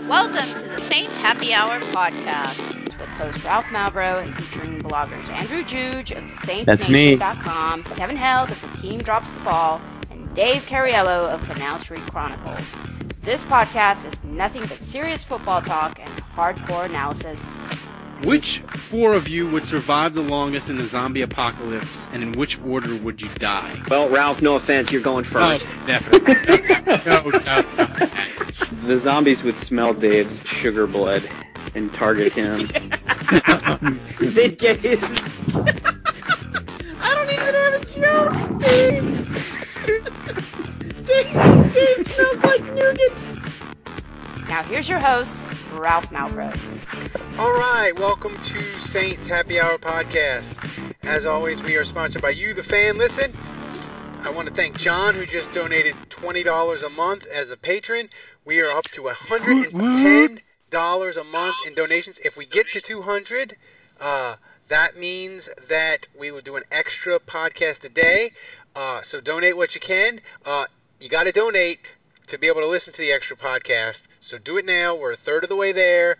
Welcome to the Saints Happy Hour podcast with host Ralph Malbrough and featuring bloggers Andrew Juge of SaintsNation.com, Kevin Held of The Team Drops the Ball, and Dave Cariello of Canal Street Chronicles. This podcast is nothing but serious football talk and hardcore analysis. Which four of you would survive the longest in the zombie apocalypse, and in which order would you die? Well, Ralph, no offense, you're going first. Oh, definitely. No. The zombies would smell Dave's sugar blood and target him. They'd get his... I don't even have a joke, Dave. Dave smells like nougat. Now here's your host, Ralph Malbrough. All right, welcome to Saints Happy Hour podcast. As always, we are sponsored by you, the fan. Listen, I want to thank John, who just donated $20 a month as a patron. We are up to $110 a month in donations. If we get to 200, that means that we will do an extra podcast a day. So donate what you can. You got to donate to be able to listen to the extra podcast. So do it now. We're a third of the way there.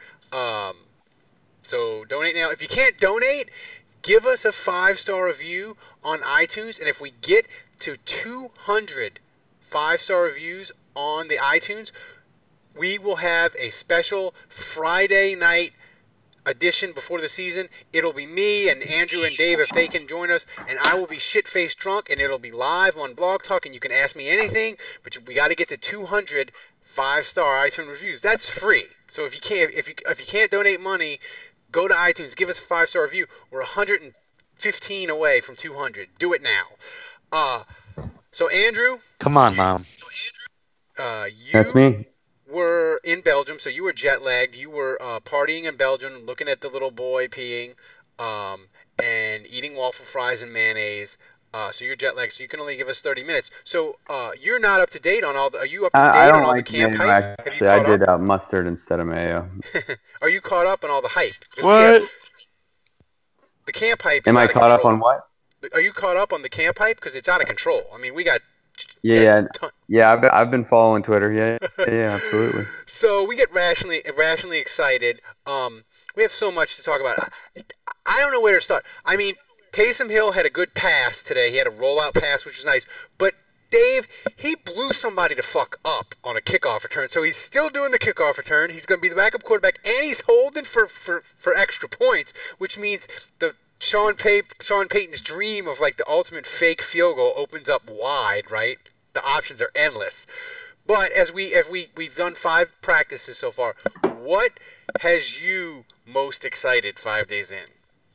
So donate now. If you can't donate, give us a 5-star review on iTunes. And if we get to 200 5-star reviews on the iTunes, we will have a special Friday night edition before the season. It'll be me and Andrew and Dave if they can join us, and I will be shit-faced drunk, and it'll be live on Blog Talk, and you can ask me anything, but we got to get to 200 5-star iTunes reviews. That's free. So if you can't donate money, go to iTunes, give us a 5-star review. We're 115 away from 200. Do it now. So Andrew, come on, Mom. That's me. Were in Belgium, so you were jet lagged. You were partying in Belgium, looking at the little boy peeing, and eating waffle fries and mayonnaise. So you're jet lagged, so you can only give us 30 minutes. So you're not up to date on all the. Are you up to date on all the camp hype? Actually, I did mustard instead of mayo. Are you caught up on all the hype? What? The camp hype. Am I caught up on what? Are you caught up on the camp hype? Because it's out of control. I mean, we got. Yeah. I've been following Twitter. Yeah, absolutely. So we get rationally excited. We have so much to talk about. I don't know where to start. I mean, Taysom Hill had a good pass today. He had a rollout pass, which was nice. But Dave, he blew somebody to fuck up on a kickoff return. So he's still doing the kickoff return. He's going to be the backup quarterback, and he's holding for extra points, which means the Sean Payton's dream of like the ultimate fake field goal opens up wide, right? The options are endless. But as we've done 5 practices so far, what has you most excited 5 days in?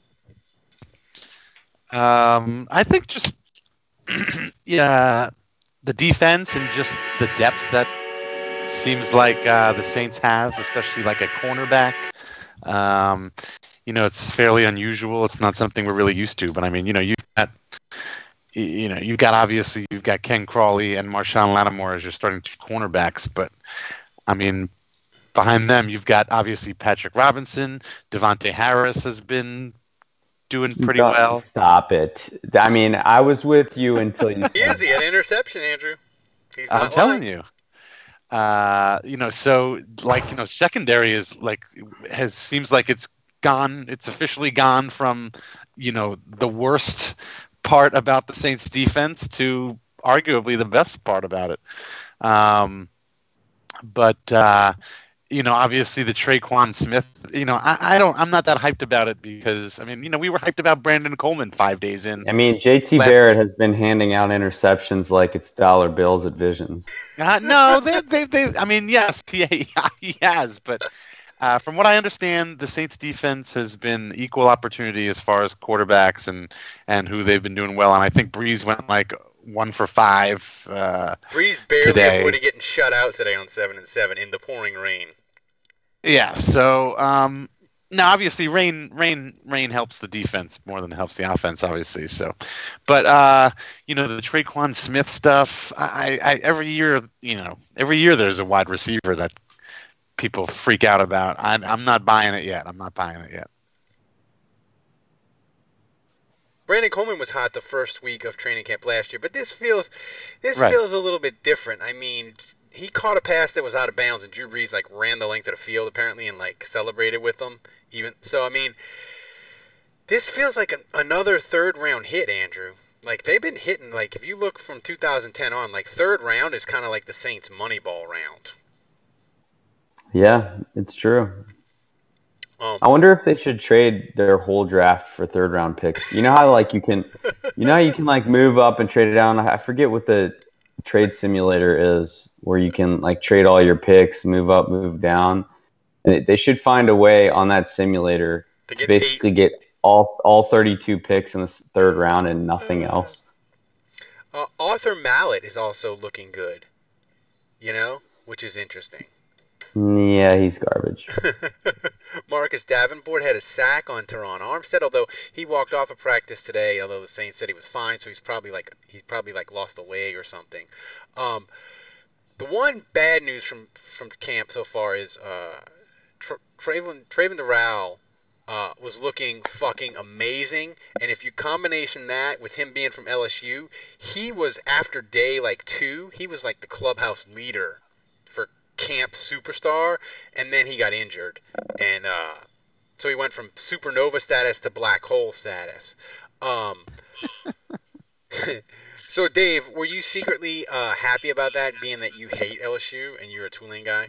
I think just the defense and just the depth that seems like the Saints have, especially like a cornerback. It's fairly unusual. It's not something we're really used to. But I mean, you've got Ken Crawley and Marshawn Lattimore as your starting 2 cornerbacks. But I mean, behind them, you've got obviously Patrick Robinson. Devontae Harris has been doing pretty well. Stop it. I mean, I was with you until you said He had an interception, Andrew. He's not I'm telling you. Secondary is seems like it's gone. It's officially gone from, the worst part about the Saints defense to arguably the best part about it. Obviously the Traquan Smith, I'm not that hyped about it because, I mean, we were hyped about Brandon Coleman 5 days in. I mean, JT Barrett has been handing out interceptions like it's dollar bills at Visions. No, I mean, yes, he has, but from what I understand, the Saints defense has been equal opportunity as far as quarterbacks and who they've been doing well. And I think Breeze went like 1 for 5. Breeze barely today. avoided getting shut out today on 7-7 in the pouring rain. Yeah. So now obviously rain helps the defense more than it helps the offense, obviously. So, but the Traquan Smith stuff. I every year there's a wide receiver that people freak out about. I'm not buying it yet. Brandon Coleman was hot the first week of training camp last year, but this feels Right. a little bit different. I mean, he caught a pass that was out of bounds, and Drew Brees like ran the length of the field apparently and like celebrated with them. Even so, I mean, this feels like another third round hit, Andrew. Like they've been hitting. Like if you look from 2010 on, like third round is kind of like the Saints' Moneyball round. Yeah, it's true. I wonder if they should trade their whole draft for third round picks. You know how like you can like move up and trade it down. I forget what the trade simulator is where you can like trade all your picks, move up, move down. And they should find a way on that simulator to basically get all 32 picks in the third round and nothing else. Arthur Mallett is also looking good, which is interesting. Yeah, he's garbage. Marcus Davenport had a sack on Teron Armstead, although he walked off of practice today. Although the Saints said he was fine, so he's probably lost a leg or something. The one bad news from camp so far is Trayvon Durrell was looking fucking amazing, and if you combination that with him being from LSU, he was after day 2, he was like the clubhouse leader for camp superstar, and then he got injured, and so he went from supernova status to black hole status. So Dave, were you secretly happy about that, being that you hate LSU and you're a Tulane guy?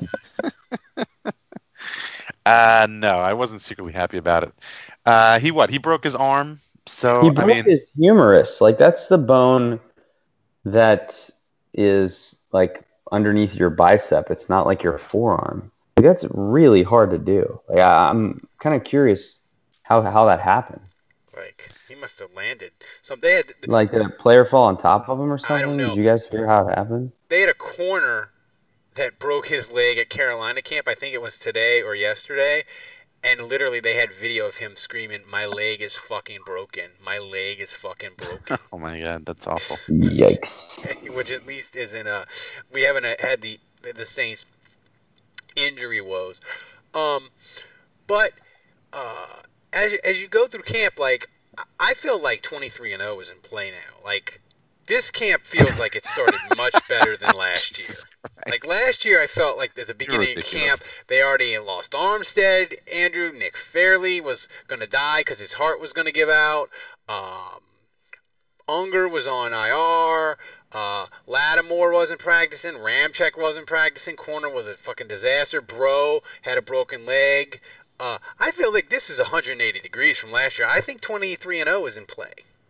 No, I wasn't secretly happy about it. He broke his arm, so he broke his humerus. Like that's the bone that is like underneath your bicep. It's not like your forearm. Like, that's really hard to do. Like I'm kind of curious how that happened. Like he must have landed. So they had like did a player fall on top of him or something? I don't know. Did you guys hear how it happened? They had a corner that broke his leg at Carolina camp. I think it was today or yesterday. And literally they had video of him screaming, "My leg is fucking broken. My leg is fucking broken." Oh my God, that's awful. Yikes. Which at least isn't we haven't had the Saints injury woes. But as you go through camp, like I feel like 23-0 is in play now. Like this camp feels like it started much better than last year. Like last year, I felt like at the beginning of camp, they already lost Armstead. Andrew, Nick Fairley was going to die because his heart was going to give out. Unger was on IR. Lattimore wasn't practicing. Ramczyk wasn't practicing. Corner was a fucking disaster. Bro had a broken leg. I feel like this is 180 degrees from last year. I think 23-0 is in play.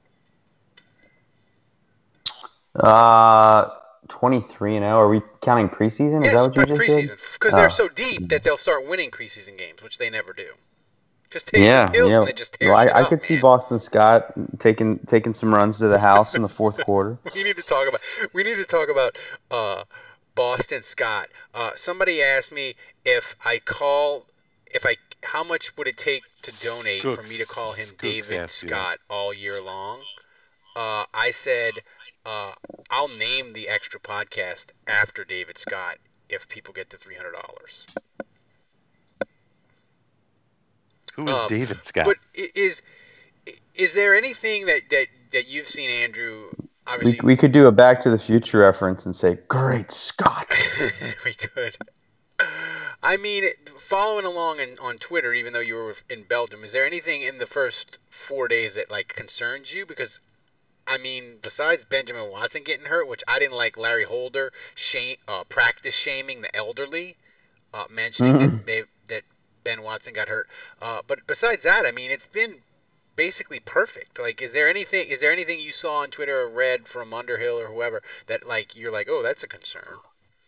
23-0. Are we counting preseason? Yes, is that what you just preseason. Because they're so deep that they'll start winning preseason games, which they never do. Just Taysom Hills and it just tears I up, could see Boston Scott taking some runs to the house in the fourth quarter. We need to talk about Boston Scott. Somebody asked me how much would it take to donate for me to call him David Scott all year long. I said I'll name the extra podcast after David Scott if people get to $300. Who is David Scott? But is there anything that you've seen, Andrew? Obviously, we could do a Back to the Future reference and say, "Great Scott." We could. I mean, following along on Twitter, even though you were in Belgium, is there anything in the first 4 days that concerns you? Because I mean, besides Benjamin Watson getting hurt, which I didn't like, Larry Holder practice shaming the elderly, mentioning that Ben Watson got hurt. But besides that, I mean, it's been basically perfect. Like, is there anything you saw on Twitter or read from Underhill or whoever that you're like, oh, that's a concern?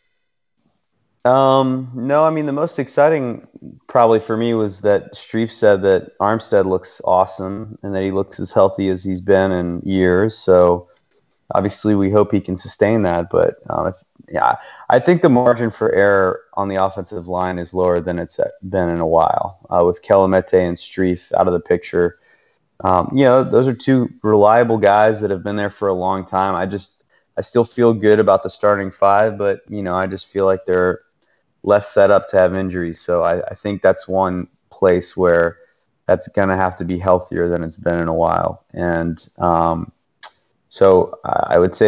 No, I mean, the most exciting probably for me was that Streif said that Armstead looks awesome and that he looks as healthy as he's been in years. So obviously we hope he can sustain that. But I think the margin for error on the offensive line is lower than it's been in a while. With Kelemete and Streif out of the picture, those are two reliable guys that have been there for a long time. I still feel good about the starting five, but I just feel like they're less set up to have injuries. So I think that's one place where that's going to have to be healthier than it's been in a while. And so I would say that's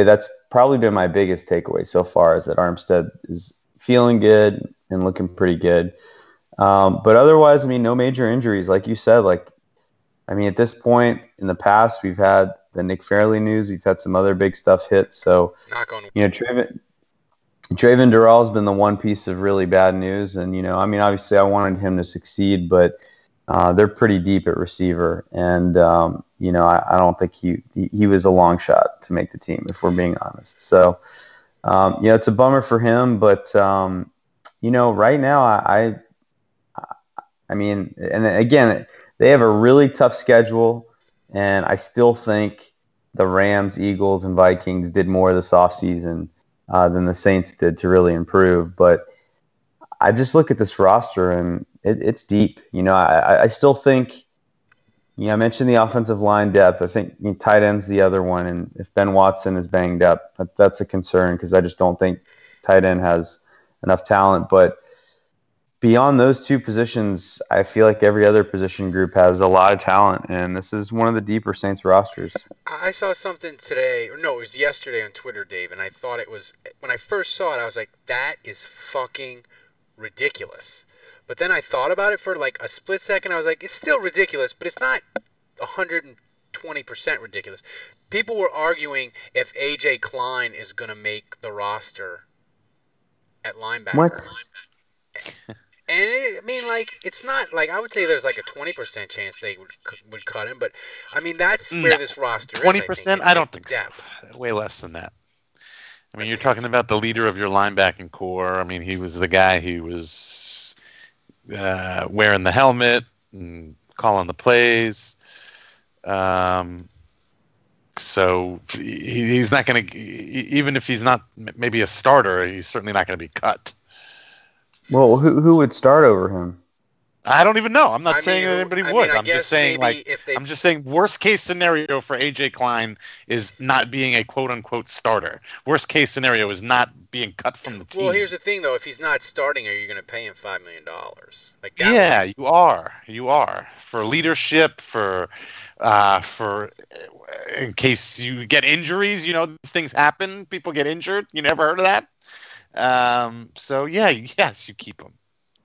probably been my biggest takeaway so far, is that Armstead is feeling good and looking pretty good. But otherwise, I mean, no major injuries, like you said. At this point in the past, we've had the Nick Fairley news. We've had some other big stuff hit. So, Traven Durrell's been the one piece of really bad news. And, obviously I wanted him to succeed, but they're pretty deep at receiver. And, I don't think he was a long shot to make the team, if we're being honest. So, it's a bummer for him. But, right now, and again, they have a really tough schedule, and I still think the Rams, Eagles, and Vikings did more this offseason than the Saints did to really improve. But I just look at this roster, and it's deep. I still think, I mentioned the offensive line depth. I think tight end's the other one, and if Ben Watson is banged up, that's a concern, because I just don't think tight end has enough talent. But beyond those two positions, I feel like every other position group has a lot of talent, and this is one of the deeper Saints rosters. I saw something today, it was yesterday on Twitter, Dave, and I thought it was, when I first saw it, I was like, that is fucking ridiculous. But then I thought about it for like a split second. I was like, it's still ridiculous, but it's not 120% ridiculous. People were arguing if A.J. Klein is going to make the roster at linebacker. What? And it's not like, I would say there's like a 20% chance they would cut him, but that's where this roster is. 20%? I don't think so. Way less than that. You're talking about the leader of your linebacking core. He was the guy who was wearing the helmet and calling the plays. So he's not going to, even if he's not maybe a starter, he's certainly not going to be cut. Well, who would start over him? I don't even know. I'm not saying that anybody would. I'm just saying, I'm just saying, worst case scenario for AJ Klein is not being a quote unquote starter. Worst case scenario is not being cut from the team. Well, here's the thing, though. If he's not starting, are you going to pay him $5 million? You are. You are, for leadership, for in case you get injuries. These things happen. People get injured. You never heard of that? Yes, you keep him.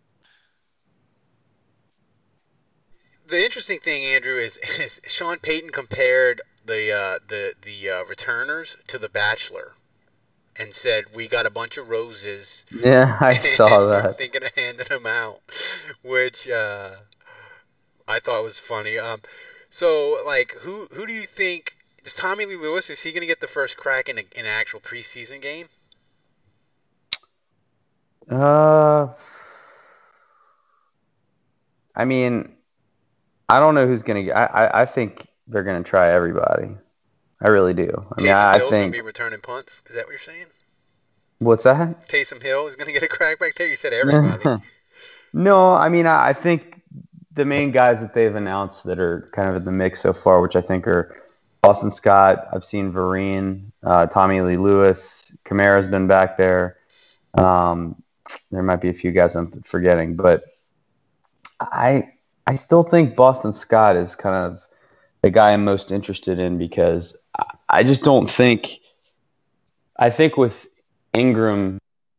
The interesting thing, Andrew, is Sean Payton compared the returners to The Bachelor, and said, we got a bunch of roses. Yeah, I saw that. We're thinking of handing them out, which I thought was funny. So, who do you think, is Tommy Lee Lewis, is he going to get the first crack in an actual preseason game? I don't know who's going to get. I think they're going to try everybody. I really do. Taysom Hill's going to be returning punts. Is that what you're saying? What's that? Taysom Hill is going to get a crack back there? You said everybody. No, I think the main guys that they've announced that are kind of in the mix so far, which I think are Boston Scott. I've seen Vereen, Tommy Lee Lewis. Kamara's been back there. There might be a few guys I'm forgetting, but I still think Boston Scott is kind of the guy I'm most interested in, because I just don't think – I think with Ingram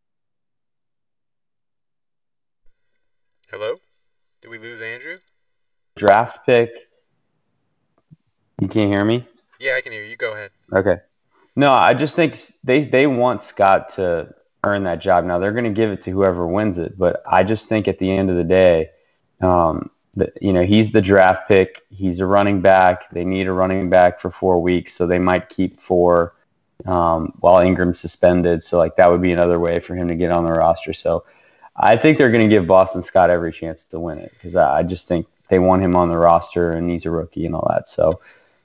– Hello? Did we lose Andrew? Draft pick. You can't hear me? Yeah, I can hear you. Go ahead. Okay. No, I just think they want Scott to earn that job. Now, they're going to give it to whoever wins it, but I just think at the end of the day he's the draft pick. He's a running back. They need a running back for 4 weeks, so they might keep 4 while Ingram's suspended. So, that would be another way for him to get on the roster. So, I think they're going to give Boston Scott every chance to win it, because I just think they want him on the roster, and he's a rookie and all that. So,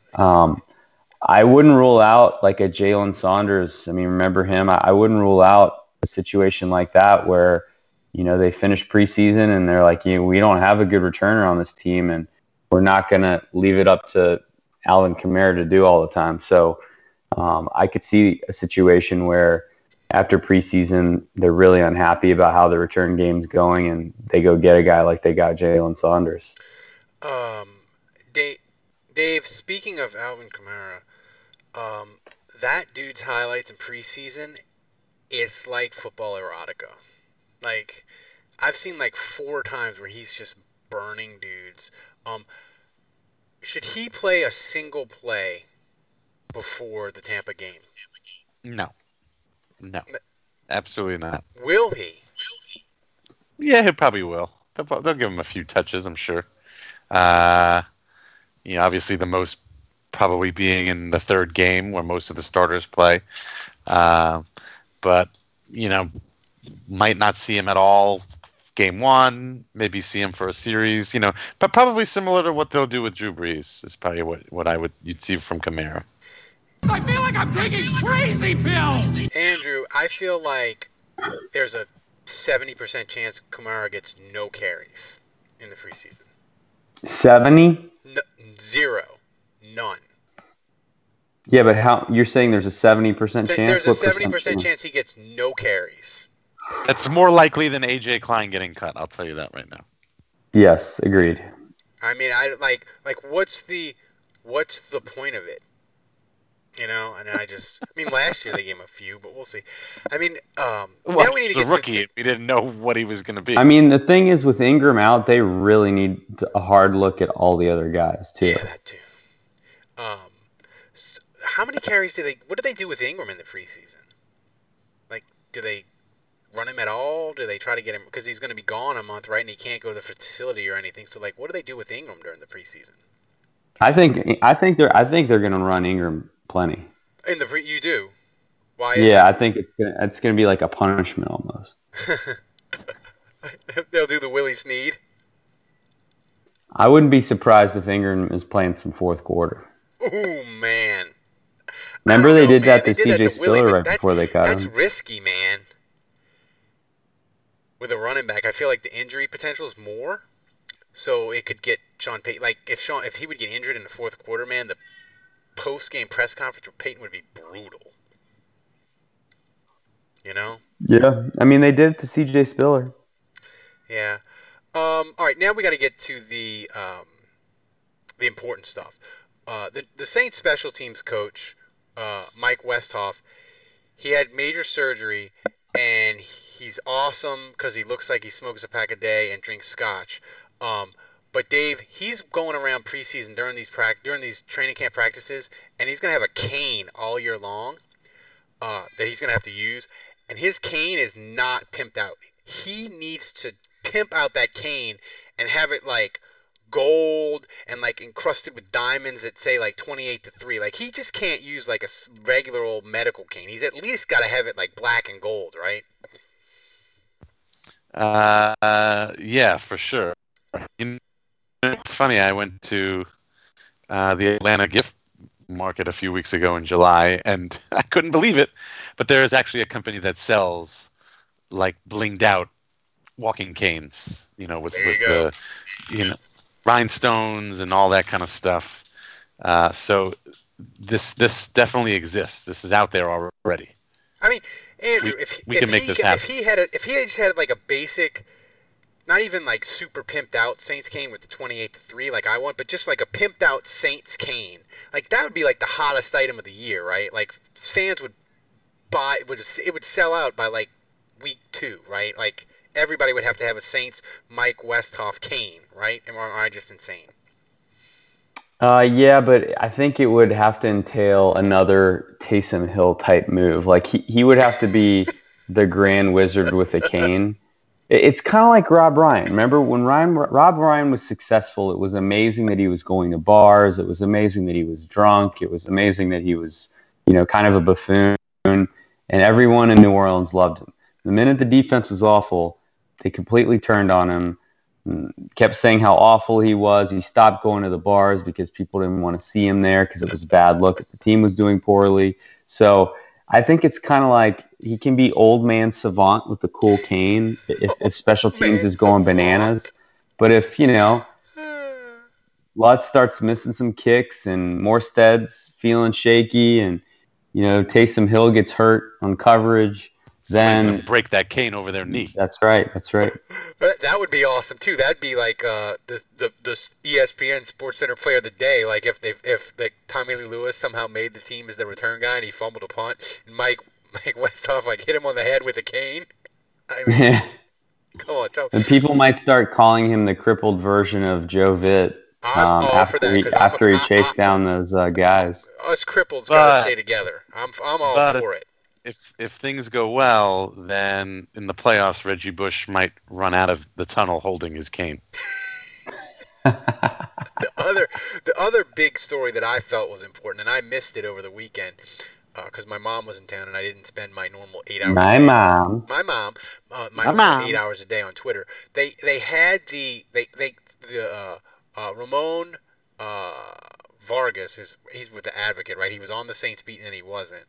I wouldn't rule out a Jalen Saunders. Remember him? I wouldn't rule out a situation like that where they finish preseason and they're like, we don't have a good returner on this team, and we're not going to leave it up to Alvin Kamara to do all the time. So I could see a situation where after preseason, they're really unhappy about how the return game's going, and they go get a guy like they got Jalen Saunders. Dave, speaking of Alvin Kamara, that dude's highlights in preseason, it's like football erotica. Like, I've seen like 4 times where he's just burning dudes. Should he play a single play before the Tampa game? No, absolutely not. Will he? Yeah, he probably will. They'll give him a few touches, I'm sure. Obviously the most probably being in the third game where most of the starters play. But, might not see him at all game 1, maybe see him for a series, but probably similar to what they'll do with Drew Brees is probably what you'd see from Kamara. I feel like I'm taking crazy pills! Andrew, I feel like there's a 70% chance Kamara gets no carries in the preseason. 70? No, 0. None. Yeah, but how? You're saying there's a 70% chance? There's a 70% chance he gets no carries. That's more likely than A.J. Klein getting cut. I'll tell you that right now. Yes, agreed. I mean, I like what's the point of it? And last year they gave him a few, but we'll see. I mean, now we need to get a rookie. We didn't know what he was going to be. I mean, the thing is, with Ingram out, they really need a hard look at all the other guys too. Yeah, that too. How many carries what do they do with Ingram in the preseason? Like, do they run him at all? Do they try to get him, because he's going to be gone a month, right? And he can't go to the facility or anything. So, like, what do they do with Ingram during the preseason? I think they're going to run Ingram plenty. You do? Why? Is that? I think it's going to be like a punishment almost. They'll do the Willie Snead. I wouldn't be surprised if Ingram is playing some fourth quarter. Ooh, man. Remember they did that to C.J. Spiller right before they cut him? That's risky, man. With a running back, I feel like the injury potential is more. So it could get Sean Payton. Like, if he would get injured in the fourth quarter, man, the post-game press conference with Payton would be brutal. Yeah. I mean, they did it to C.J. Spiller. Yeah. All right, now we got to get to the important stuff. The Saints special teams coach, Mike Westhoff, he had major surgery, and he's awesome because he looks like he smokes a pack a day and drinks scotch. But Dave, he's going around preseason during these training camp practices, and he's going to have a cane all year long that he's going to have to use, and his cane is not pimped out. He needs to pimp out that cane and have it like gold and like encrusted with diamonds that say like 28-3. Like, he just can't use like a regular old medical cane. He's at least got to have it like black and gold, right? Yeah, for sure. It's funny. I went to the Atlanta gift market a few weeks ago in July, and I couldn't believe it. But there is actually a company that sells like blinged out walking canes, with the rhinestones and all that kind of stuff. So this definitely exists. This is out there already. I mean, Andrew, if he just had like a basic, not even like super pimped out Saints cane with the 28-3 like I want, but just like a pimped out Saints cane, like that would be like the hottest item of the year, right? Like, fans would buy, it would sell out by like week 2, right? Like, everybody would have to have a Saints Mike Westhoff cane, right? Am I just insane? Yeah, but I think it would have to entail another Taysom Hill type move. Like, he would have to be the grand wizard with a cane. It's kind of like Rob Ryan. Remember when Rob Ryan was successful, it was amazing that he was going to bars. It was amazing that he was drunk. It was amazing that he was, kind of a buffoon. And everyone in New Orleans loved him. The minute the defense was awful, they completely turned on him, kept saying how awful he was. He stopped going to the bars because people didn't want to see him there because it was a bad look. The team was doing poorly. So I think it's kind of like he can be old man savant with the cool cane if special teams is going bananas. But if, Lutz starts missing some kicks and Morstead's feeling shaky and, Taysom Hill gets hurt on coverage, Somebody's going to break that cane over their knee. That's right. That would be awesome too. That'd be like the ESPN Sports Center Player of the Day. Like if Tommy Lee Lewis somehow made the team as the return guy and he fumbled a punt, and Mike Westhoff like hit him on the head with a cane. I mean, come on, and people might start calling him the crippled version of Joe Vitt after he chased down those guys. Us cripples gotta stay together. I'm all for it. If things go well, then in the playoffs, Reggie Bush might run out of the tunnel holding his cane. The other big story that I felt was important, and I missed it over the weekend because my mom was in town and I didn't spend my normal 8 hours. My mom. 8 hours a day on Twitter. They had the Ramon Vargas he's with the Advocate, right? He was on the Saints beat and then he wasn't.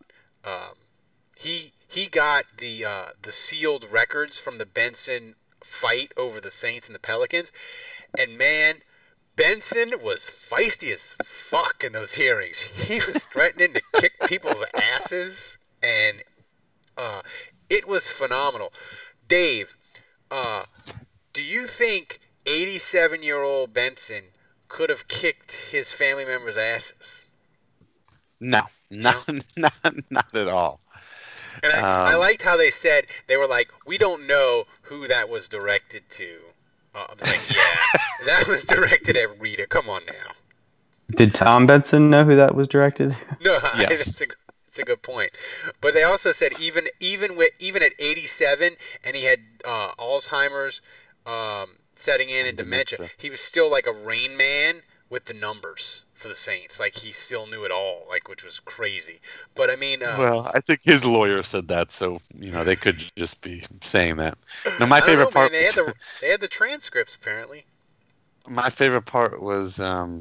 He got the sealed records from the Benson fight over the Saints and the Pelicans, and man, Benson was feisty as fuck in those hearings. He was threatening to kick people's asses, and it was phenomenal. Dave, do you think 87-year-old Benson could have kicked his family members' asses? No, not at all. And I liked how they said, they were like, we don't know who that was directed to. I was like, yeah, that was directed at Rita. Come on now. Did Tom Benson know who that was directed? No, yes. it's a good point. But they also said even at 87 and he had Alzheimer's setting in and dementia, he was still like a Rain Man with the numbers for the Saints. Like he still knew it all, like, which was crazy. But I mean, well, I think his lawyer said that, so they could just be saying that. Now, my favorite part. They had the transcripts apparently. My favorite part was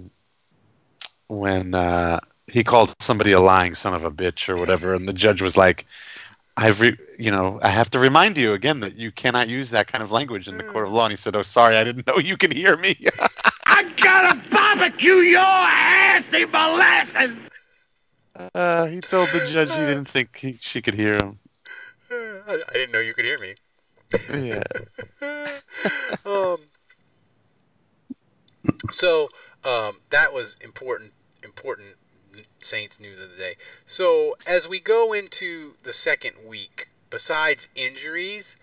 when he called somebody a lying son of a bitch or whatever, and the judge was like, I have to remind you again that you cannot use that kind of language in the court of law. And he said, "Oh, sorry, I didn't know you can hear me." I gotta barbecue your assy molasses. He told the judge he didn't think she could hear him. I didn't know you could hear me. Yeah. So that was important Saints news of the day. So as we go into the second week, besides injuries,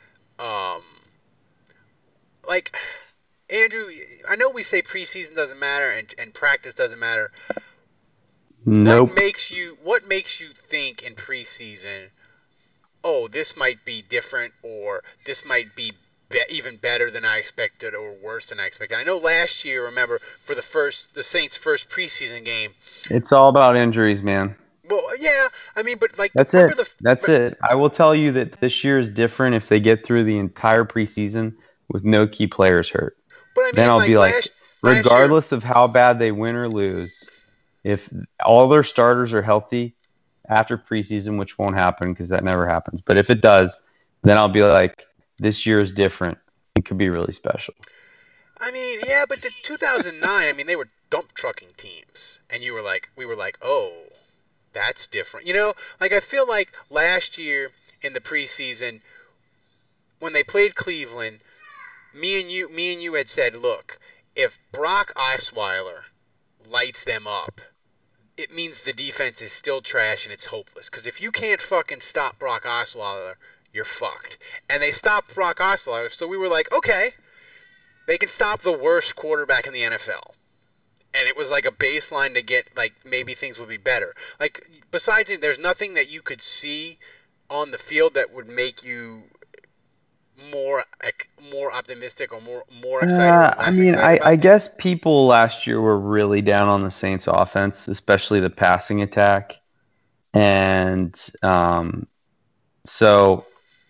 like Andrew, I know we say preseason doesn't matter and practice doesn't matter. Nope. What makes you think in preseason, oh, this might be different, or this might be even better than I expected, or worse than I expected? I know last year, remember, for the Saints' first preseason game, it's all about injuries, man. Well, yeah, I mean, but like that's it. I will tell you that this year is different if they get through the entire preseason with no key players hurt. But I mean, then I'll be like, regardless of how bad they win or lose, if all their starters are healthy after preseason, which won't happen because that never happens, but if it does, then I'll be like, this year is different. It could be really special. I mean, yeah, but the 2009, I mean, they were dump trucking teams, and we were like, oh, that's different. Like I feel like last year in the preseason, when they played Cleveland, me and you had said, look, if Brock Osweiler lights them up, it means the defense is still trash and it's hopeless. Because if you can't fucking stop Brock Osweiler, you're fucked. And they stopped Brock Osweiler, so we were like, okay, they can stop the worst quarterback in the NFL. And it was like a baseline to get, like, maybe things would be better. Like, besides it, there's nothing that you could see on the field that would make you more optimistic or more excited. I guess people last year were really down on the Saints offense, especially the passing attack. And so,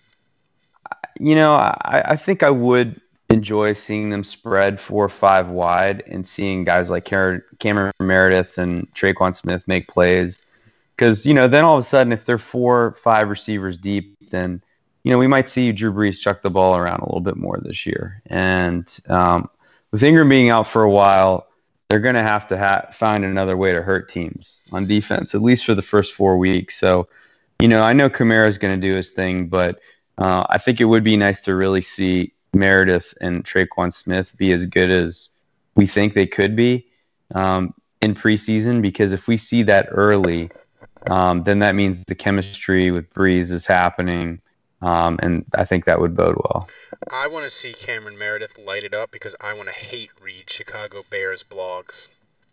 I think I would enjoy seeing them spread 4 or 5 wide and seeing guys like Cameron Meredith and Traquan Smith make plays. Because, then all of a sudden, if they're 4 or 5 receivers deep, then, we might see Drew Brees chuck the ball around a little bit more this year. And with Ingram being out for a while, they're going to have to find another way to hurt teams on defense, at least for the first 4 weeks. So, I know Kamara's going to do his thing, but I think it would be nice to really see Meredith and Tre'Quan Smith be as good as we think they could be in preseason, because if we see that early, then that means the chemistry with Breeze is happening, and I think that would bode well. I want to see Cameron Meredith light it up because I want to read Chicago Bears blogs.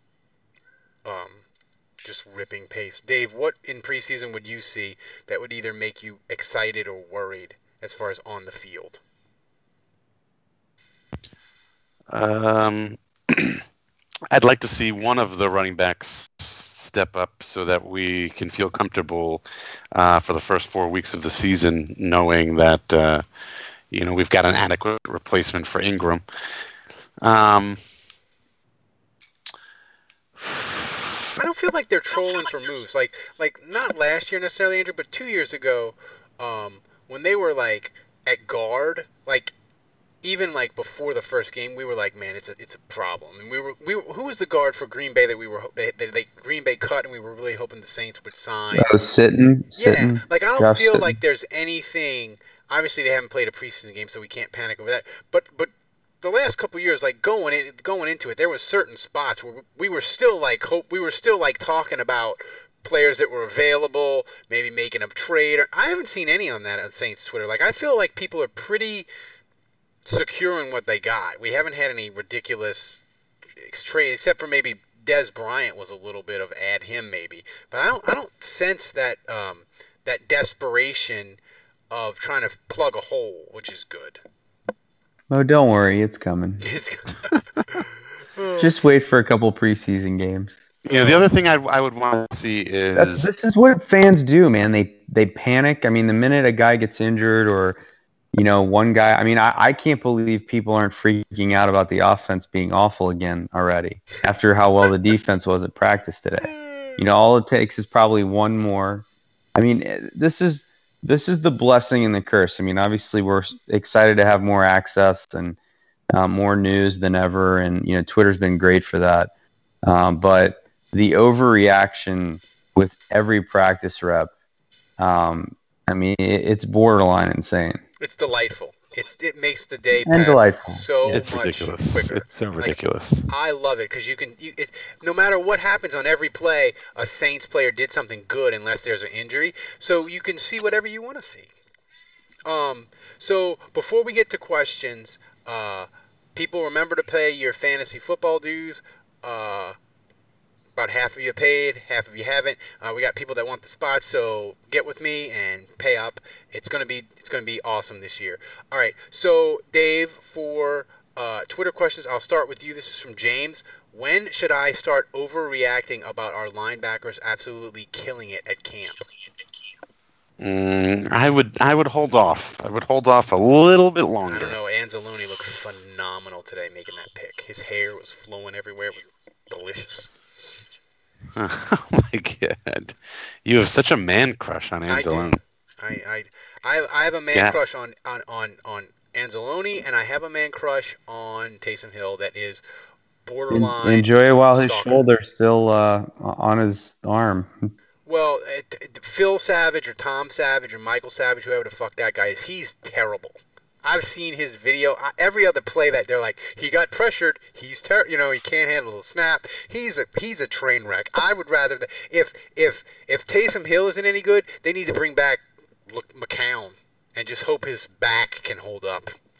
Just ripping pace. Dave, what in preseason would you see that would either make you excited or worried as far as on the field? I'd like to see one of the running backs step up so that we can feel comfortable for the first 4 weeks of the season, knowing that we've got an adequate replacement for Ingram. I don't feel like they're trolling for moves. Like not last year necessarily, Andrew, but 2 years ago, when they were like at guard, like even like before the first game, we were like, man, it's a problem. And who was the guard for Green Bay that Green Bay cut, and we were really hoping the Saints would sign? Oh, Sitton. Yeah, like I don't Josh feel Sitton. like there's anything. Obviously, they haven't played a preseason game, so we can't panic over that. But the last couple of years, like going into it, there was certain spots where we were still like talking about players that were available, maybe making a trade. I haven't seen any on that on Saints Twitter. Like I feel like people are pretty secure in what they got. We haven't had any ridiculous trade, except for maybe Dez Bryant was a little bit of add him maybe. But I don't sense that that desperation of trying to plug a hole, which is good. Oh, don't worry, it's coming. Just wait for a couple preseason games. Yeah, the other thing I would want to see is This is what fans do, man. They panic. I mean, the minute a guy gets injured or one guy. I mean, I can't believe people aren't freaking out about the offense being awful again already after how well the defense was at practice today. All it takes is probably one more. I mean, this is the blessing and the curse. I mean, obviously we're excited to have more access and more news than ever, and Twitter's been great for that. But the overreaction with every practice rep, I mean, it's borderline insane. It's delightful. It makes the day And pass delightful. so it's much ridiculous. quicker. It's so ridiculous. I love it because no matter what happens on every play, a Saints player did something good unless there's an injury. So you can see whatever you want to see. So before we get to questions, people remember to pay your fantasy football dues. About half of you paid, half of you haven't. We got people that want the spots, so get with me and pay up. It's gonna be awesome this year. All right, so Dave, for Twitter questions, I'll start with you. This is from James. When should I start overreacting about our linebackers absolutely killing it at camp? I would hold off. I would hold off a little bit longer. I don't know. Anzalone looked phenomenal today making that pick. His hair was flowing everywhere. It was delicious. Oh my god! You have such a man crush on Anzalone. I have a man crush on Anzalone, and I have a man crush on Taysom Hill that is borderline. Enjoy it while his stalker. shoulder's still on his arm. Well, Phil Savage or Tom Savage or Michael Savage, whoever the fuck that guy is, he's terrible. I've seen his video. Every other play that they're like, he got pressured. He's he can't handle the snap. He's a train wreck. I would rather if Taysom Hill isn't any good, they need to bring back McCown and just hope his back can hold up.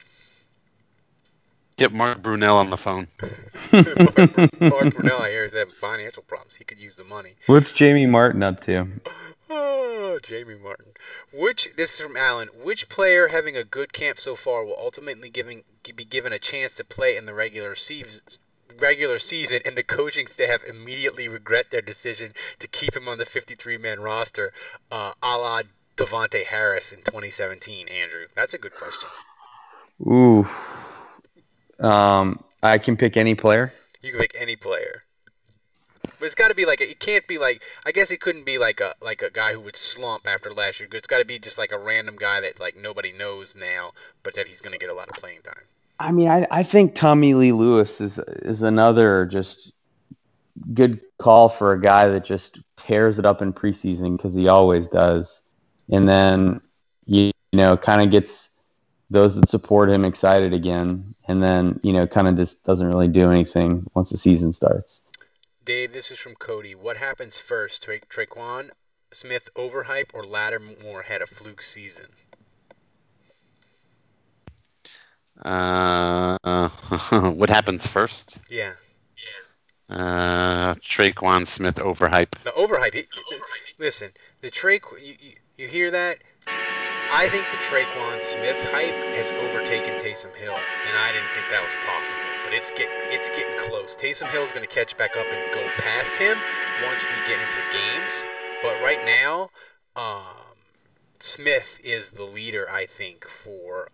Get Mark Brunell on the phone. Mark Brunell, I hear, is having financial problems. He could use the money. What's Jamie Martin up to? Oh, Jamie Martin. This is from Alan. Which player having a good camp so far will ultimately be given a chance to play in the regular season, and the coaching staff immediately regret their decision to keep him on the 53-man roster, a la Devontae Harris in 2017, Andrew? That's a good question. Ooh. I can pick any player? You can pick any player. But it's got to be it can't be I guess it couldn't be a guy who would slump after last year. It's got to be just a random guy that nobody knows now, but that he's going to get a lot of playing time. I mean, I think Tommy Lee Lewis is another just good call for a guy that just tears it up in preseason because he always does. And then, kind of gets those that support him excited again, and then, kind of just doesn't really do anything once the season starts. Dave, this is from Cody. What happens first? Traquan Smith overhype or Lattimore had a fluke season? What happens first? Yeah. Traquan Smith overhype. The overhype. Listen, the you hear that? I think the Traquan Smith hype has overtaken Taysom Hill, and I didn't think that was possible. But it's getting close. Taysom Hill's going to catch back up and go past him once we get into games. But right now, Smith is the leader, I think, for.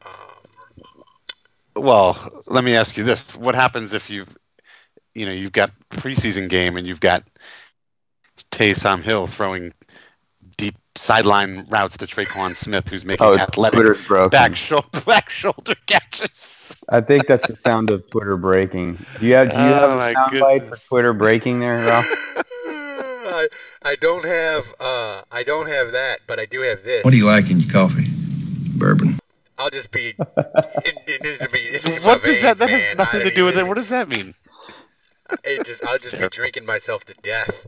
Well, let me ask you this: what happens if you've got preseason game and you've got Taysom Hill throwing deep sideline routes to Traquan Smith, who's making athletic back shoulder catches? I think that's the sound of Twitter breaking. Do you have a soundbite for Twitter breaking there, Ralph? I don't have that, but I do have this. What do you like in your coffee? Bourbon. I'll just be. It's in what my does veins, that? That man. has nothing to do with it. What does that mean? I'll just be drinking myself to death.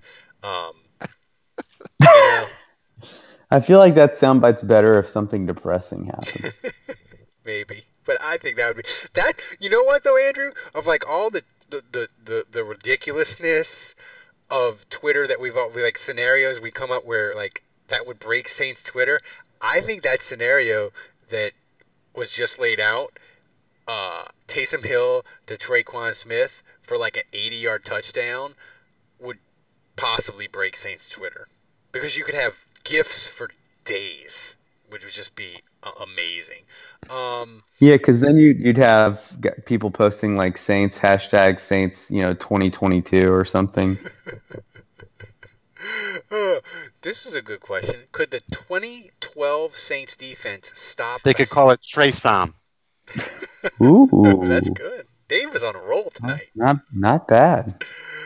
I feel like that soundbite's better if something depressing happens. Maybe, but I think that would be that. You know what though, Andrew? Of like all the ridiculousness of Twitter that we've all like scenarios we come up where like that would break Saints Twitter. I think that scenario that was just laid out, Taysom Hill to Traquan Smith for like an 80-yard touchdown would possibly break Saints Twitter because you could have GIFs for days, which would just be amazing. Yeah, because then you'd have people posting like Saints # Saints 2022 or something. This is a good question. Could the 2012 Saints defense stop? They could call it Traysom. Ooh, that's good. Dave was on a roll tonight. Not bad.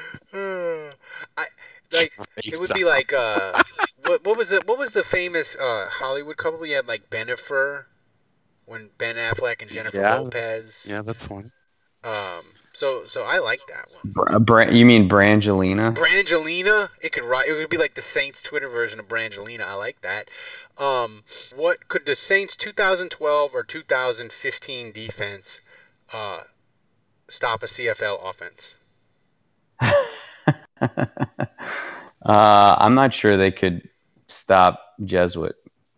It would be like what was the famous Hollywood couple? You had like Bennifer, when Ben Affleck and Jennifer Lopez. That's one. So I like that one. You mean Brangelina? Brangelina? It could be like the Saints Twitter version of Brangelina. I like that. What could the Saints 2012 or 2015 defense stop a CFL offense? I'm not sure they could stop Jesuit.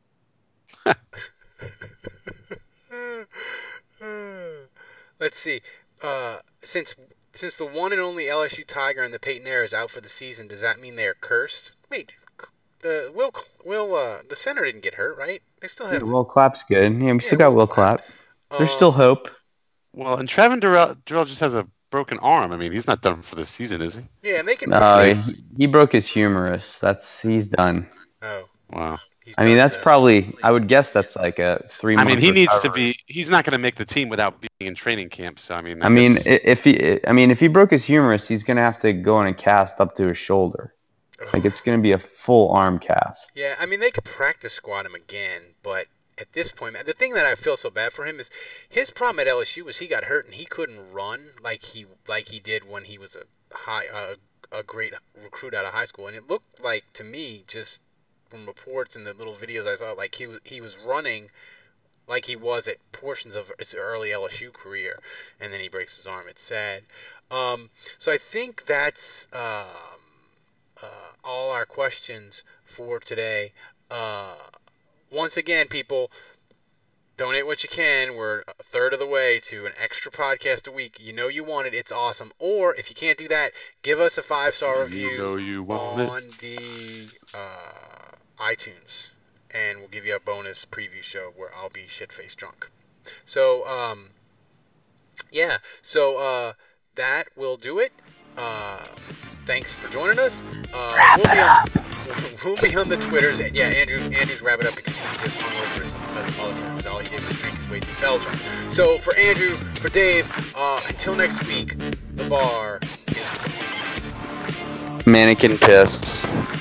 Let's see. Since the one and only LSU Tiger and the Peyton Air is out for the season, does that mean they are cursed? Wait, the center didn't get hurt, right? They still have. Will Clapp's good. Yeah, we still got Will Clapp. There's still hope. Well, and Trevin Durrell just has a broken arm. I mean, he's not done for the season, is he? Yeah, and they can. He broke his humerus. He's done. Oh. Wow. I mean, that's probably. I would guess that's like a 3-month. I mean, he needs to recovery. be. He's not going to make the team without being in training camp. So I mean. If he broke his humerus, he's going to have to go in a cast up to his shoulder. Like it's going to be a full arm cast. Yeah, I mean they could practice squat him again, but at this point, the thing that I feel so bad for him is his problem at LSU was he got hurt and he couldn't run like he did when he was a great recruit out of high school, and it looked like to me just from reports and the little videos I saw, like he was running like he was at portions of his early LSU career, and then he breaks his arm. It's sad. So I think that's all our questions for today. Once again, people, donate what you can. We're a third of the way to an extra podcast a week. You know you want it. It's awesome. Or if you can't do that, give us a 5-star review on the iTunes, and we'll give you a bonus preview show where I'll be shit-faced drunk. So, that will do it. Thanks for joining us. We'll be on the Twitters. Yeah, Andrew's wrap it up because he's just hungover as a motherfucker. All he did was drink his way to Belgium. So for Andrew, for Dave, until next week, the bar is closed. Mannequin piss.